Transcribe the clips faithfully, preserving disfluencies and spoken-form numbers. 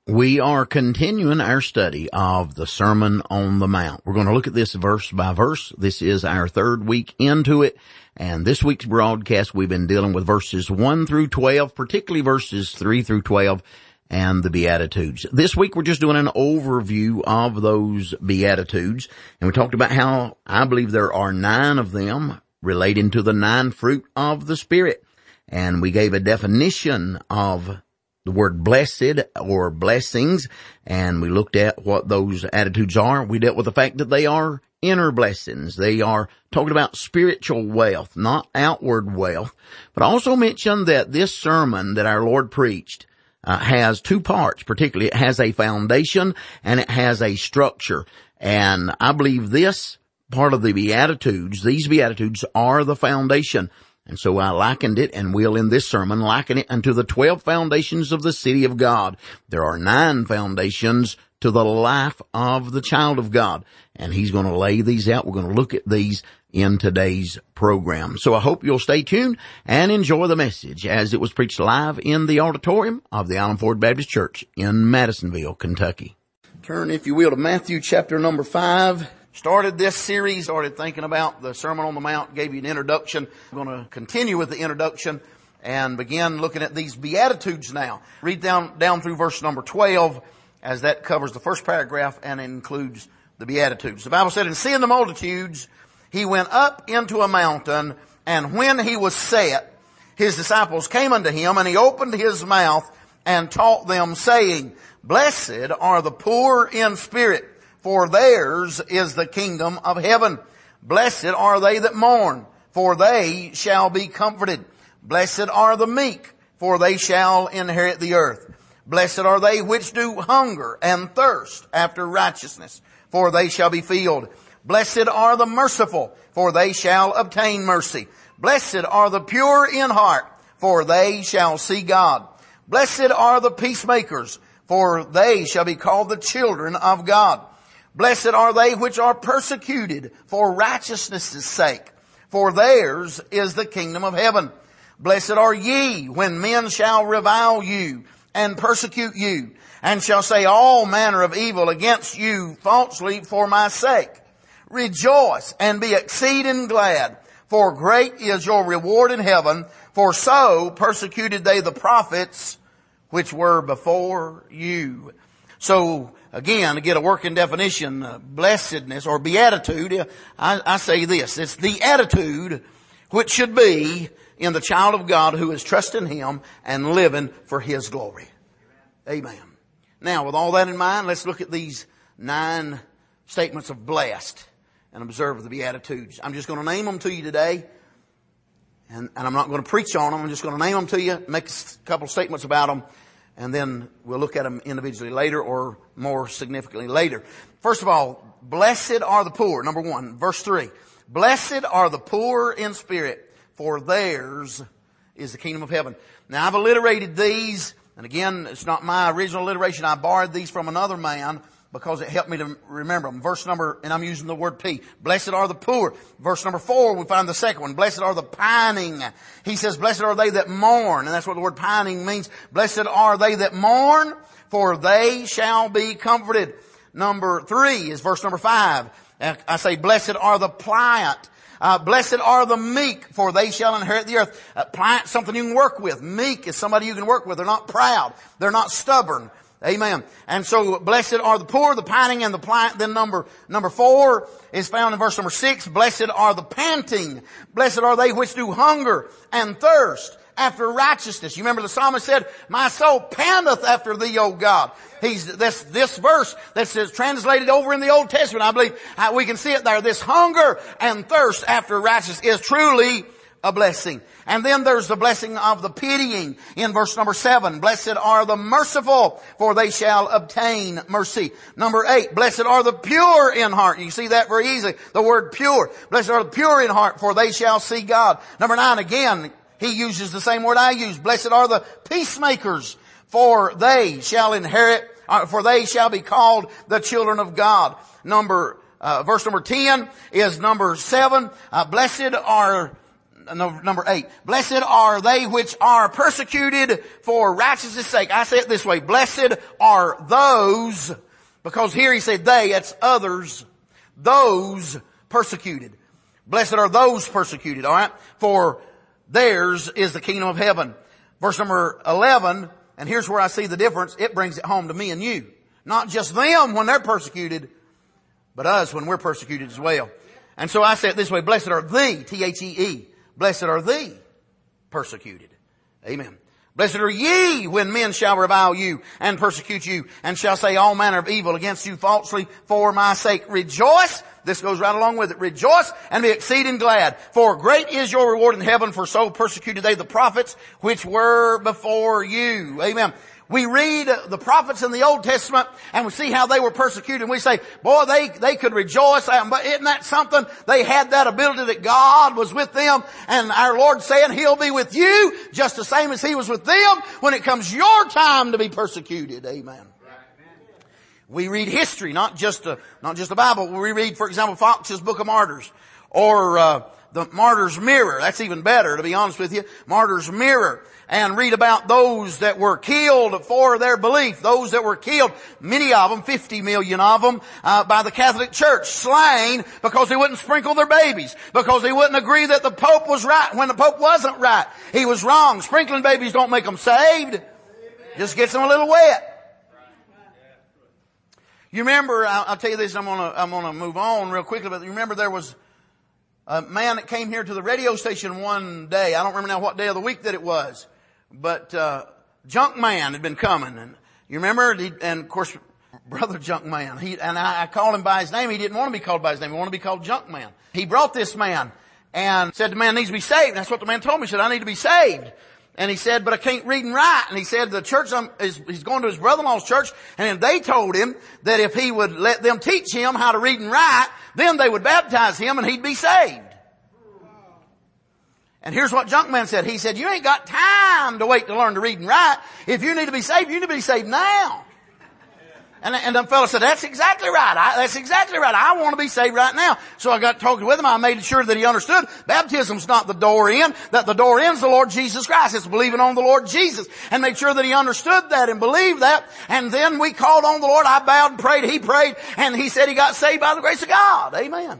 We are continuing our study of the Sermon on the Mount. We're going to look at this verse by verse. This is our third week into it. And this week's broadcast, we've been dealing with verses one through twelve, particularly verses three through twelve, and the Beatitudes. This week, we're just doing an overview of those Beatitudes. And we talked about how I believe there are nine of them relating to the nine fruit of the Spirit. And we gave a definition of the word blessed or blessings, and we looked at what those attitudes are. We dealt with the fact that they are inner blessings. They are talking about spiritual wealth, not outward wealth. But I also mentioned that this sermon that our Lord preached uh, has two parts, particularly it has a foundation and it has a structure. And I believe this part of the Beatitudes, these Beatitudes are the foundation. And so I likened it, and will in this sermon liken it unto the twelve foundations of the city of God. There are nine foundations to the life of the child of God. And he's going to lay these out. We're going to look at these in today's program. So I hope you'll stay tuned and enjoy the message as it was preached live in the auditorium of the Island Ford Baptist Church in Madisonville, Kentucky. Turn, if you will, to Matthew chapter number five. Started this series, started thinking about the Sermon on the Mount, gave you an introduction. I'm going to continue with the introduction and begin looking at these Beatitudes now. Read down, down through verse number twelve, as that covers the first paragraph and includes the Beatitudes. The Bible said, "And seeing the multitudes, he went up into a mountain, and when he was set, his disciples came unto him, and he opened his mouth and taught them, saying, Blessed are the poor in spirit, for theirs is the kingdom of heaven. Blessed are they that mourn, for they shall be comforted. Blessed are the meek, for they shall inherit the earth. Blessed are they which do hunger and thirst after righteousness, for they shall be filled. Blessed are the merciful, for they shall obtain mercy. Blessed are the pure in heart, for they shall see God. Blessed are the peacemakers, for they shall be called the children of God. Blessed are they which are persecuted for righteousness' sake, for theirs is the kingdom of heaven. Blessed are ye when men shall revile you and persecute you, and shall say all manner of evil against you falsely for my sake. Rejoice and be exceeding glad, for great is your reward in heaven, for so persecuted they the prophets which were before you." So, again, to get a working definition, uh, blessedness or beatitude, I, I say this. It's the attitude which should be in the child of God who is trusting him and living for his glory. Amen. Now, with all that in mind, let's look at these nine statements of blessed and observe the Beatitudes. I'm just going to name them to you today, and, and I'm not going to preach on them. I'm just going to name them to you, make a couple statements about them, and then we'll look at them individually later or more significantly later. First of all, blessed are the poor. Number one, verse three. Blessed are the poor in spirit, for theirs is the kingdom of heaven. Now, I've alliterated these, and again, it's not my original alliteration. I borrowed these from another man because it helped me to remember them. Verse number, and I'm using the word P. Blessed are the poor. Verse number four, we find the second one. Blessed are the pining. He says, blessed are they that mourn. And that's what the word pining means. Blessed are they that mourn, for they shall be comforted. Number three is verse number five. I say, blessed are the pliant. Uh, blessed are the meek, for they shall inherit the earth. Uh, pliant, something you can work with. Meek is somebody you can work with. They're not proud. They're not stubborn. Amen. And so, blessed are the poor, the pining, and the pliant. Then number, number four is found in verse number six. Blessed are the panting. Blessed are they which do hunger and thirst after righteousness. You remember the psalmist said, my soul panteth after thee, O God. He's, this, this verse that's translated over in the Old Testament, I believe uh, we can see it there. This hunger and thirst after righteousness is truly a blessing. And then there's the blessing of the pitying in verse number seven. Blessed are the merciful, for they shall obtain mercy. Number eight, blessed are the pure in heart. You see that very easily. The word pure. Blessed are the pure in heart, for they shall see God. Number nine, again, he uses the same word I use. Blessed are the peacemakers, for they shall inherit, uh, for they shall be called the children of God. Number, uh, verse number ten is number seven. Uh, blessed are number eight. Blessed are they which are persecuted for righteousness' sake. I say it this way. Blessed are those, because here he said they, that's others, those persecuted. Blessed are those persecuted, alright? For theirs is the kingdom of heaven. Verse number eleven, and here's where I see the difference. It brings it home to me and you. Not just them when they're persecuted, but us when we're persecuted as well. And so I say it this way. Blessed are thee, T H E E. Blessed are thee, persecuted. Amen. Blessed are ye when men shall revile you and persecute you and shall say all manner of evil against you falsely for my sake. Rejoice. This goes right along with it. Rejoice and be exceeding glad, for great is your reward in heaven, for so persecuted they the prophets which were before you. Amen. We read the prophets in the Old Testament and we see how they were persecuted and we say, boy, they, they could rejoice. But isn't that something? They had that ability that God was with them, and our Lord saying He'll be with you just the same as He was with them when it comes your time to be persecuted. Amen. We read history, not just a, not just the Bible. We read, for example, Fox's Book of Martyrs, or uh, the Martyr's Mirror. That's even better, to be honest with you. Martyr's Mirror. And read about those that were killed for their belief. Those that were killed, many of them, fifty million of them, uh, by the Catholic Church, slain because they wouldn't sprinkle their babies, because they wouldn't agree that the Pope was right when the Pope wasn't right. He was wrong. Sprinkling babies don't make them saved. Just gets them a little wet. You remember, I'll, I'll tell you this, I'm gonna, I'm gonna move on real quickly, but you remember there was a man that came here to the radio station one day. I don't remember now what day of the week that it was. But, uh, Junk Man had been coming, and you remember, he, and of course, Brother Junk Man, he, and I, I called him by his name. He didn't want to be called by his name. He wanted to be called Junk Man. He brought this man and said the man needs to be saved. That's what the man told me. He said, I need to be saved. And he said, but I can't read and write. And he said the church, um, is, he's going to his brother-in-law's church, and they told him that if he would let them teach him how to read and write, then they would baptize him and he'd be saved. And here's what Junkman said. He said, you ain't got time to wait to learn to read and write. If you need to be saved, you need to be saved now. And, and the fellow said, that's exactly right. I, that's exactly right. I want to be saved right now. So I got talking with him. I made sure that he understood baptism's not the door in, that the door in's the Lord Jesus Christ. It's believing on the Lord Jesus. And made sure that he understood that and believed that. And then we called on the Lord. I bowed and prayed. He prayed. And he said he got saved by the grace of God. Amen.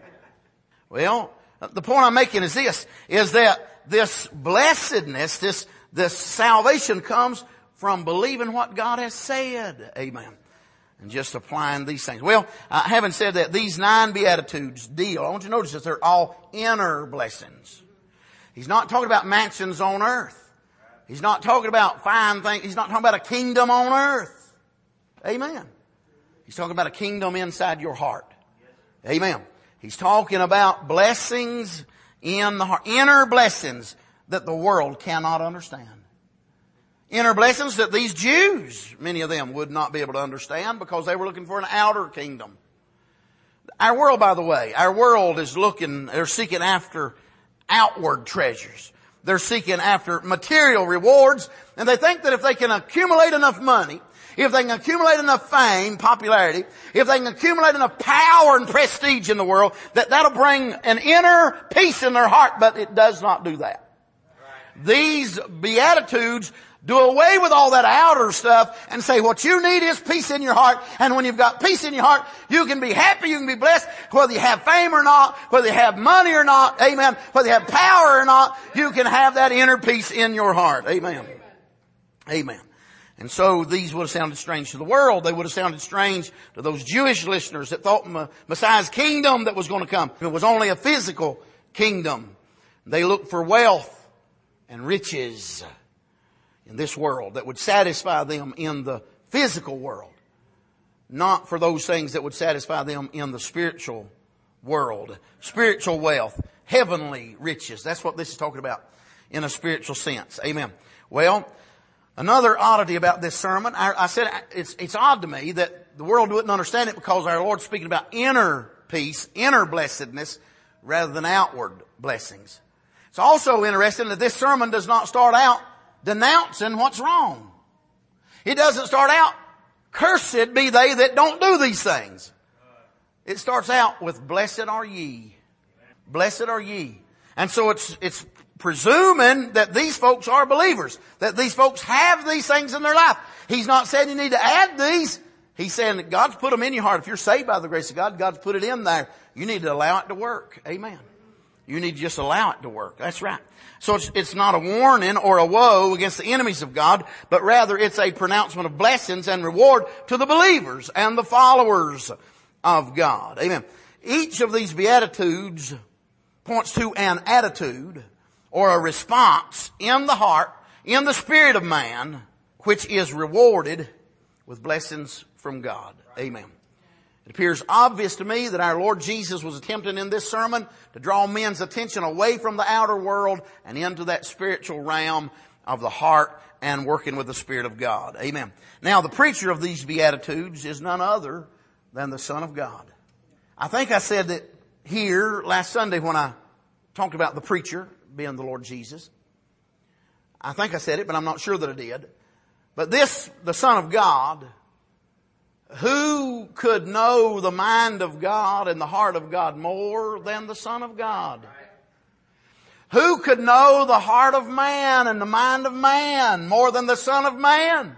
Well, the point I'm making is this, is that this blessedness, this, this salvation comes from believing what God has said. Amen. And just applying these things. Well, uh, having said that, these nine Beatitudes deal, I want you to notice that they're all inner blessings. He's not talking about mansions on earth. He's not talking about fine things. He's not talking about a kingdom on earth. Amen. He's talking about a kingdom inside your heart. Amen. He's talking about blessings in the heart. Inner blessings that the world cannot understand. Inner blessings that these Jews, many of them, would not be able to understand because they were looking for an outer kingdom. Our world, by the way, our world is looking, they're seeking after outward treasures. They're seeking after material rewards, and they think that if they can accumulate enough money, if they can accumulate enough fame, popularity, if they can accumulate enough power and prestige in the world, that that'll bring an inner peace in their heart, but it does not do that. Right. These Beatitudes do away with all that outer stuff and say what you need is peace in your heart. And when you've got peace in your heart, you can be happy, you can be blessed, whether you have fame or not, whether you have money or not, amen, whether you have power or not, you can have that inner peace in your heart, amen. Amen. And so these would have sounded strange to the world. They would have sounded strange to those Jewish listeners that thought Messiah's kingdom that was going to come, it was only a physical kingdom. They looked for wealth and riches in this world that would satisfy them in the physical world, not for those things that would satisfy them in the spiritual world. Spiritual wealth, heavenly riches. That's what this is talking about in a spiritual sense. Amen. Well, another oddity about this sermon, I, I said it's, it's odd to me that the world wouldn't understand it because our Lord's speaking about inner peace, inner blessedness, rather than outward blessings. It's also interesting that this sermon does not start out denouncing what's wrong. It doesn't start out, cursed be they that don't do these things. It starts out with blessed are ye. Blessed are ye. And so it's, it's presuming that these folks are believers, that these folks have these things in their life. He's not saying you need to add these. He's saying that God's put them in your heart. If you're saved by the grace of God, God's put it in there. You need to allow it to work. Amen. You need to just allow it to work. That's right. So it's, it's not a warning or a woe against the enemies of God, but rather it's a pronouncement of blessings and reward to the believers and the followers of God. Amen. Each of these Beatitudes points to an attitude or a response in the heart, in the spirit of man, which is rewarded with blessings from God. Amen. It appears obvious to me that our Lord Jesus was attempting in this sermon to draw men's attention away from the outer world and into that spiritual realm of the heart and working with the Spirit of God. Amen. Now, the preacher of these Beatitudes is none other than the Son of God. I think I said that here last Sunday when I talked about the preacher being the Lord Jesus. I think I said it, but I'm not sure that I did. But this, the Son of God, who could know the mind of God and the heart of God more than the Son of God? Who could know the heart of man and the mind of man more than the Son of Man?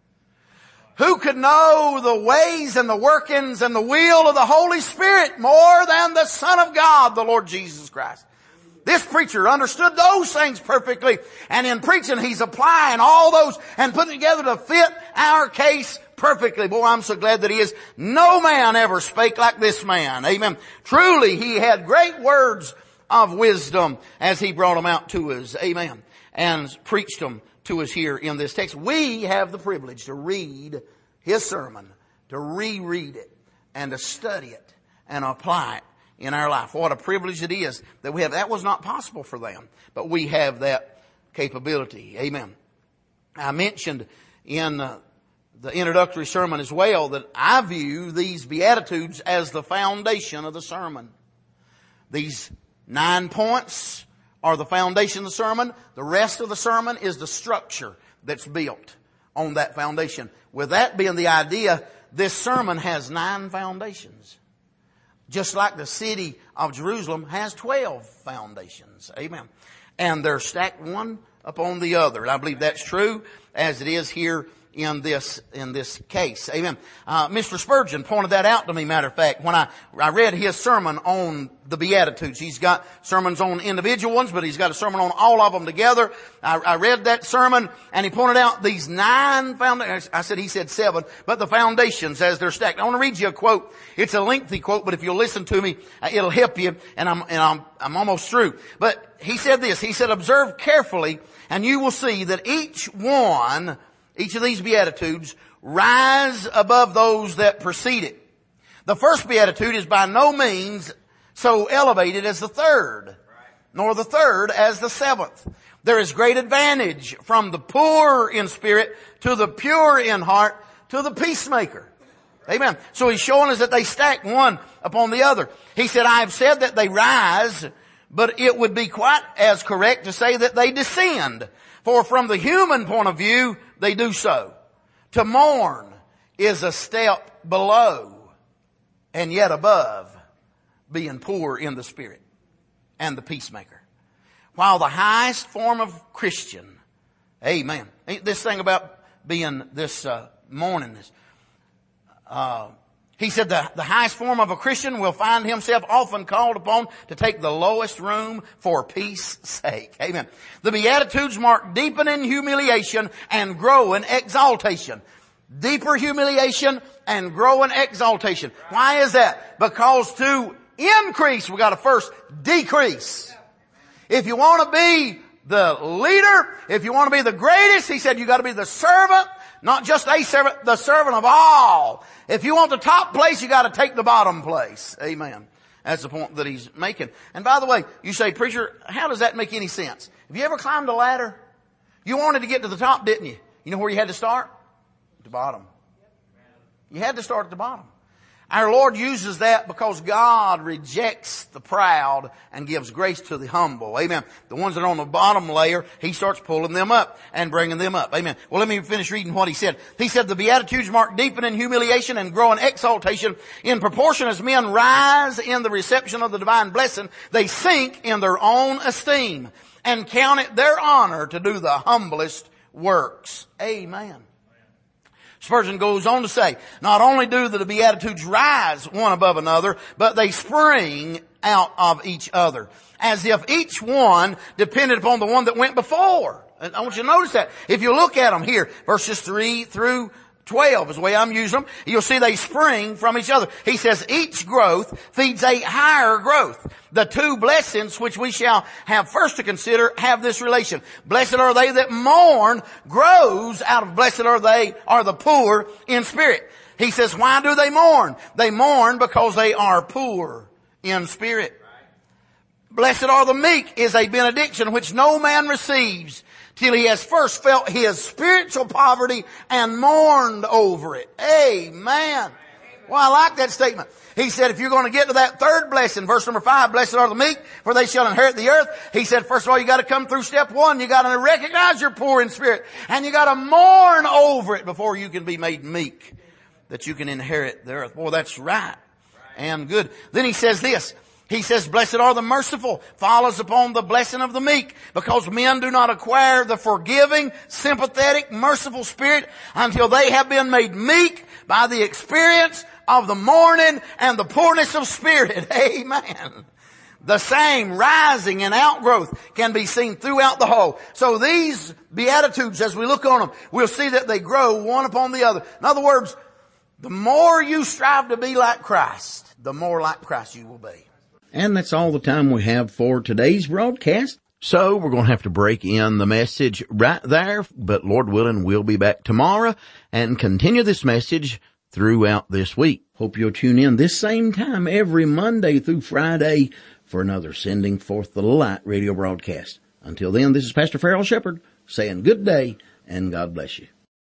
Who could know the ways and the workings and the will of the Holy Spirit more than the Son of God, the Lord Jesus Christ? This preacher understood those things perfectly, and in preaching he's applying all those and putting together to fit our case perfectly. Boy, I'm so glad that he is. No man ever spake like this man. Amen. Truly, he had great words of wisdom as he brought them out to us. Amen. And preached them to us here in this text. We have the privilege to read his sermon, to reread it, and to study it and apply it in our life. What a privilege it is that we have. That was not possible for them, but we have that capability. Amen. I mentioned in uh, the introductory sermon as well that I view these Beatitudes as the foundation of the sermon. These nine points are the foundation of the sermon. The rest of the sermon is the structure that's built on that foundation. With that being the idea, this sermon has nine foundations. Just like the city of Jerusalem has twelve foundations. Amen. And they're stacked one upon the other. And I believe that's true as it is here in this, in this case. Amen. Uh, Mister Spurgeon pointed that out to me, matter of fact, when I, I read his sermon on the Beatitudes. He's got sermons on individual ones, but he's got a sermon on all of them together. I, I read that sermon and he pointed out these nine foundations. I said, he said seven, but the foundations as they're stacked. I want to read you a quote. It's a lengthy quote, but if you'll listen to me, it'll help you. And I'm, and I'm, I'm almost through. But he said this, he said, observe carefully and you will see that each one Each of these Beatitudes rise above those that precede it. The first Beatitude is by no means so elevated as the third, nor the third as the seventh. There is great advantage from the poor in spirit to the pure in heart to the peacemaker. Amen. So he's showing us that they stack one upon the other. He said, I have said that they rise, but it would be quite as correct to say that they descend. For from the human point of view, they do so. To mourn is a step below and yet above being poor in the spirit and the peacemaker. While the highest form of Christian, amen. This thing about being this uh, mourning, this, uh, he said the, the highest form of a Christian will find himself often called upon to take the lowest room for peace sake. Amen. The Beatitudes mark deepening humiliation and growing exaltation. Deeper humiliation and growing exaltation. Why is that? Because to increase, we got to first decrease. If you want to be the leader, if you want to be the greatest, he said you got to be the servant. Not just a servant, the servant of all. If you want the top place, you got to take the bottom place. Amen. That's the point that he's making. And by the way, you say, preacher, how does that make any sense? Have you ever climbed a ladder? You wanted to get to the top, didn't you? You know where you had to start? At the bottom. You had to start at the bottom. Our Lord uses that because God rejects the proud and gives grace to the humble. Amen. The ones that are on the bottom layer, He starts pulling them up and bringing them up. Amen. Well, let me finish reading what He said. He said, the Beatitudes mark deepening humiliation and growing exaltation. In proportion as men rise in the reception of the divine blessing, they sink in their own esteem and count it their honor to do the humblest works. Amen. Spurgeon goes on to say, not only do the Beatitudes rise one above another, but they spring out of each other, as if each one depended upon the one that went before. And I want you to notice that. If you look at them here, verses three through twelve is the way I'm using them, you'll see they spring from each other. He says each growth feeds a higher growth. The two blessings which we shall have first to consider have this relation. Blessed are they that mourn grows out of blessed are they are the poor in spirit. He says, why do they mourn? They mourn because they are poor in spirit. Blessed are the meek is a benediction which no man receives till he has first felt his spiritual poverty and mourned over it. Amen. Well, I like that statement. He said if you're going to get to that third blessing, verse number five, blessed are the meek, for they shall inherit the earth. He said, first of all, you got to come through step one. You got to recognize you're poor in spirit, and you got to mourn over it before you can be made meek, that you can inherit the earth. Boy, that's right and good. Then he says this. He says, blessed are the merciful, follows upon the blessing of the meek, because men do not acquire the forgiving, sympathetic, merciful spirit until they have been made meek by the experience of the mourning and the poorness of spirit. Amen. The same rising and outgrowth can be seen throughout the whole. So these Beatitudes, as we look on them, we'll see that they grow one upon the other. In other words, the more you strive to be like Christ, the more like Christ you will be. And that's all the time we have for today's broadcast. So we're going to have to break in the message right there, but Lord willing, we'll be back tomorrow and continue this message throughout this week. Hope you'll tune in this same time every Monday through Friday for another Sending Forth the Light radio broadcast. Until then, this is Pastor Farrell Shepherd saying good day and God bless you.